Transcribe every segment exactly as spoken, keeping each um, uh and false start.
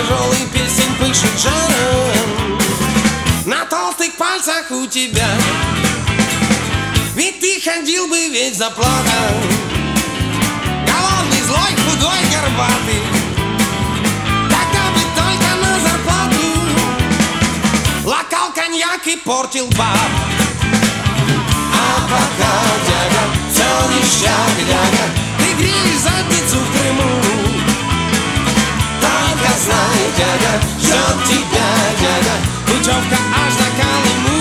тяжелый песень пышет жаром на толстых пальцах у тебя. Ведь ты ходил бы весь заплакан, голодный, злой, худой, горбатый, тогда бы только на зарплату лакал коньяк и портил баб. А пока, дядя, все ништяк, дядя, ты греешь задницу в Крыму. Только знай, дядя, ждет тебя, дядя, путевка аж до Колыму.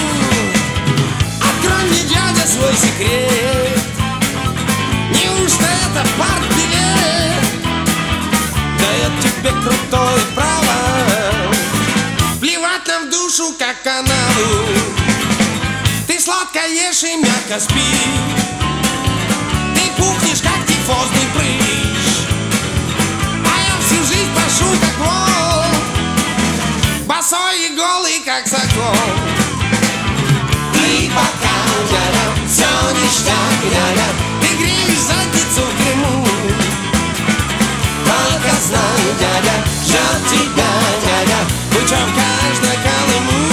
Открой мне, дядя, свой секрет, неужто это партбилет дает тебе крутое право плевать нам в душу, как канаву? Ты сладко ешь и мягко спишь, ты пухнешь, как тифозный прыщ, а я всю жизнь прошу, как волк, босой и голый, как сокол. И пока, дядя, все ништяк, дядя, ты греешь задницу в Крыму. Только знай, дядя, ждет тебя, дядя, путевка аж до Колыму.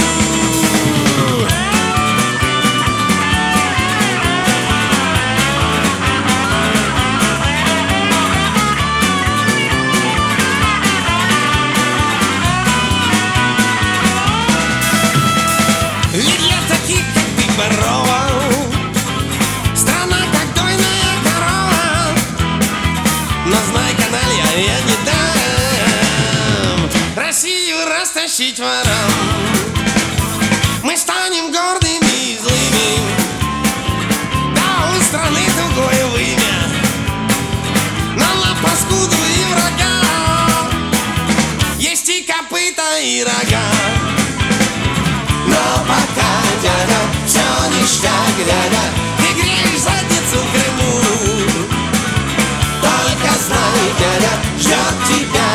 Страна, как дойная корова, но знай, каналья, я не дам Россию растащить ворам. Мы станем гордыми и злыми, да у страны тугое вымя, но на паскуду и врага есть и копыта, и рога. Но пока, дядя, все ништяк, дядя, ты греешь задницу в Крыму. Только знай, дядя, ждет тебя,